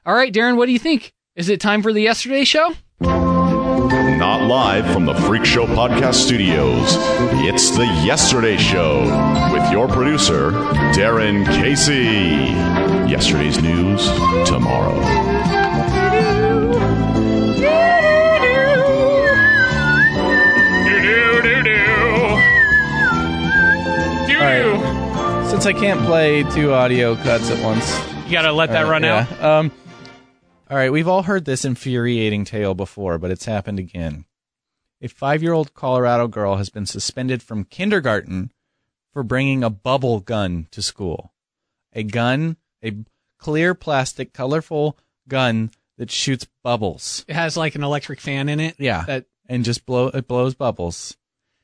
All right, Darren, what do you think? Is it time for the Yesterday Show? Not live from the Freak Show Podcast Studios. It's the Yesterday Show with your producer, Darren Casey. Yesterday's news tomorrow. All right. Since I can't play 2 audio cuts at once, You got to let that run out. All right, we've all heard this infuriating tale before, but it's happened again. A 5-year-old Colorado girl has been suspended from kindergarten for bringing a bubble gun to school. A gun, a clear plastic, colorful gun that shoots bubbles. It has like an electric fan in it. Yeah, and just it blows bubbles.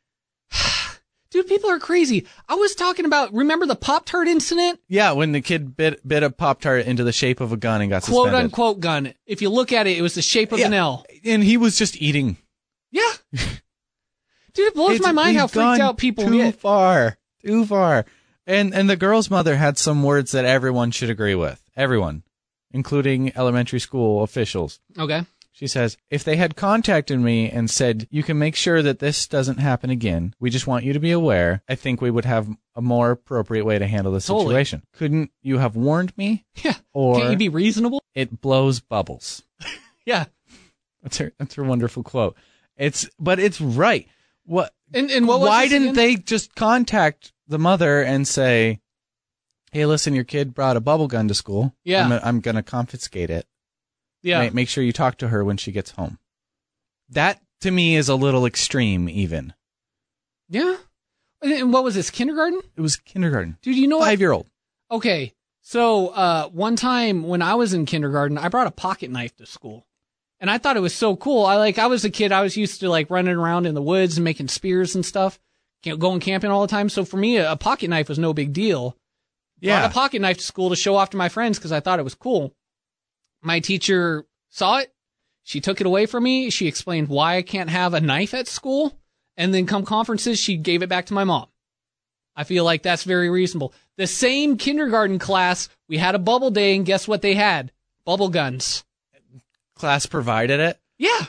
Dude, people are crazy. I was talking about, remember the Pop-Tart incident? Yeah, when the kid bit a Pop-Tart into the shape of a gun and got suspended. Quote-unquote gun. If you look at it, it was the shape of an L. And he was just eating. Yeah. Dude, it blows my mind how freaked out people get. Too far. And the girl's mother had some words that everyone should agree with. Everyone. Including elementary school officials. Okay. She says, if they had contacted me and said, you can make sure that this doesn't happen again, we just want you to be aware, I think we would have a more appropriate way to handle the situation. Couldn't you have warned me? Yeah. Or can't you be reasonable? It blows bubbles. Yeah. That's her wonderful quote. But it's right. What? And what was why this didn't again? they just contact the mother and say, hey, listen, your kid brought a bubble gun to school. Yeah. I'm going to confiscate it. Yeah. Make sure you talk to her when she gets home. That, to me, is a little extreme, even. Yeah. And what was this, kindergarten? It was kindergarten. Dude, you know what? 5-year-old. Okay. So, one time when I was in kindergarten, I brought a pocket knife to school. And I thought it was so cool. I was a kid, I was used to like running around in the woods and making spears and stuff, going camping all the time. So for me, a pocket knife was no big deal. Yeah. Brought a pocket knife to school to show off to my friends because I thought it was cool. My teacher saw it. She took it away from me. She explained why I can't have a knife at school. And then come conferences, she gave it back to my mom. I feel like that's very reasonable. The same kindergarten class, we had a bubble day, and guess what they had? Bubble guns. Class provided it? Yeah.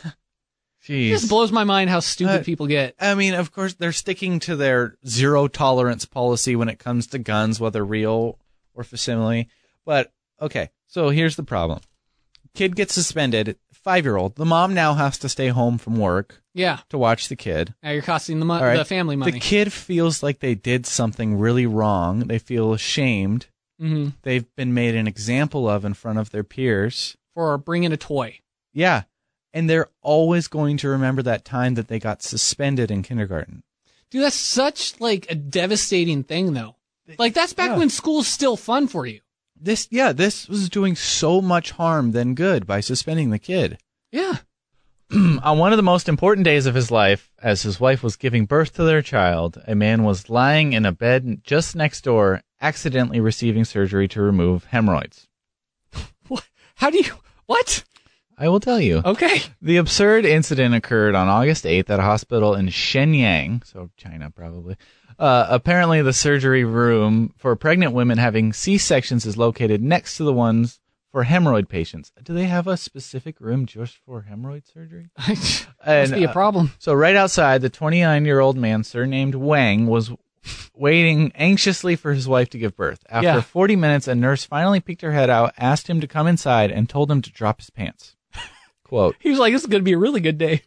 Jeez. It just blows my mind how stupid people get. I mean, of course, they're sticking to their zero tolerance policy when it comes to guns, whether real or facsimile. But, okay, so here's the problem. Kid gets suspended, 5-year-old. The mom now has to stay home from work. Yeah. To watch the kid. Now you're costing the, right. the family money. The kid feels like they did something really wrong. They feel ashamed. Mm-hmm. They've been made an example of in front of their peers. For bringing a toy. Yeah. And they're always going to remember that time that they got suspended in kindergarten. Dude, that's such, like, a devastating thing, though. Like, that's back when school's still fun for you. This was doing so much harm than good by suspending the kid. Yeah. On one of the most important days of his life, as his wife was giving birth to their child, a man was lying in a bed just next door, accidentally receiving surgery to remove hemorrhoids. What? How do you... What? I will tell you. Okay. The absurd incident occurred on August 8th at a hospital in Shenyang, so China probably. Apparently, the surgery room for pregnant women having C-sections is located next to the ones for hemorrhoid patients. Do they have a specific room just for hemorrhoid surgery? Must be a problem. So right outside, the 29-year-old man, surnamed Wang, was waiting anxiously for his wife to give birth. After 40 minutes, a nurse finally peeked her head out, asked him to come inside, and told him to drop his pants. Quote, he was like, this is going to be a really good day.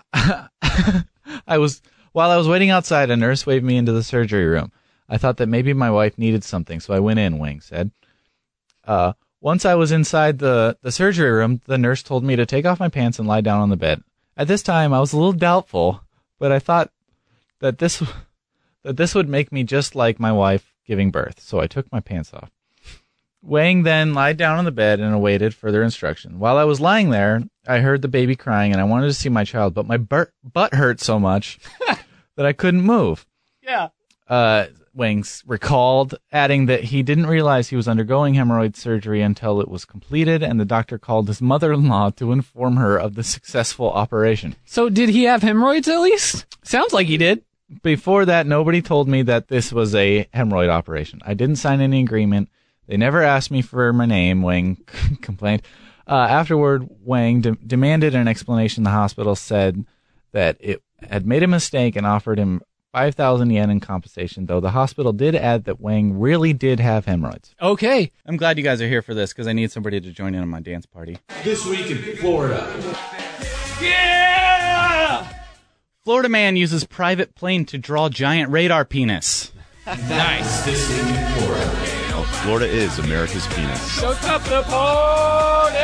While I was waiting outside, a nurse waved me into the surgery room. I thought that maybe my wife needed something, so I went in, Wang said. Once I was inside the surgery room, the nurse told me to take off my pants and lie down on the bed. At this time, I was a little doubtful, but I thought that this would make me just like my wife giving birth, so I took my pants off. Wang then lied down on the bed and awaited further instruction. While I was lying there, I heard the baby crying, and I wanted to see my child, but my butt hurt so much that I couldn't move. Yeah. Wang recalled, adding that he didn't realize he was undergoing hemorrhoid surgery until it was completed, and the doctor called his mother-in-law to inform her of the successful operation. So did he have hemorrhoids at least? Sounds like he did. Before that, nobody told me that this was a hemorrhoid operation. I didn't sign any agreement. They never asked me for my name, Wang complained. Afterward, Wang demanded an explanation. The hospital said that it had made a mistake and offered him 5,000 yen in compensation, though the hospital did add that Wang really did have hemorrhoids. Okay. I'm glad you guys are here for this because I need somebody to join in on my dance party. This week in Florida. Yeah! Florida man uses private plane to draw giant radar penis. Nice. This week in Florida. Well, Florida is America's penis. Shut up the party!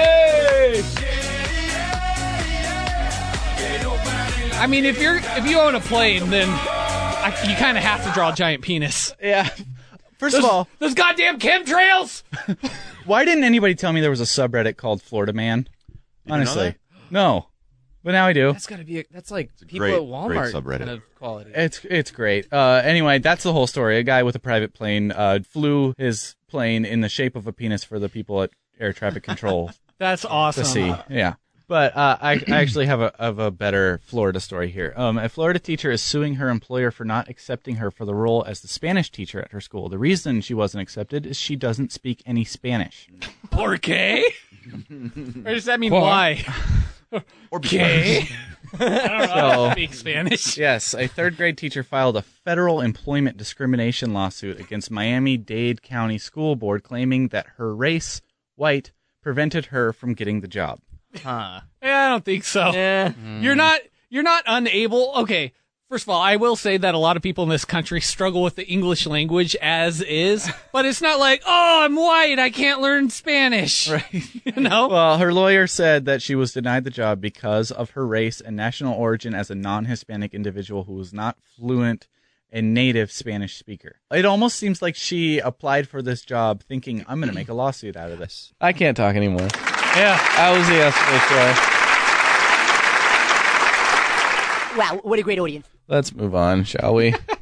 I mean, if you own a plane, then you kind of have to draw a giant penis. Yeah. First of all, those goddamn chemtrails! why didn't anybody tell me there was a subreddit called Florida Man? Honestly. No. But now I do. That's gotta be. That's like people great- at Walmart great subreddit. kind of quality. It's great. Anyway, that's the whole story. A guy with a private plane flew his plane in the shape of a penis for the people at air traffic control That's to awesome. see. Yeah. But I actually have a better Florida story here. A Florida teacher is suing her employer for not accepting her for the role as the Spanish teacher at her school. The reason she wasn't accepted is she doesn't speak any Spanish. ¿Por qué? Or does that mean why? Or Okay. I don't know how to So- speak Spanish. Yes, a third-grade teacher filed a federal employment discrimination lawsuit against Miami-Dade County School Board, claiming that her race, white, prevented her from getting the job. Huh. Yeah, I don't think so. Yeah. You're not unable. Okay, first of all, I will say that a lot of people in this country struggle with the English language as is, but it's not like, oh, I'm white, I can't learn Spanish. Right. You know? Well, her lawyer said that she was denied the job because of her race and national origin as a non-Hispanic individual who was not fluent and native Spanish speaker. It almost seems like she applied for this job thinking, I'm going to make a lawsuit out of this. I can't talk anymore. Yeah. That was the yesterday show. Wow, what a great audience. Let's move on, shall we?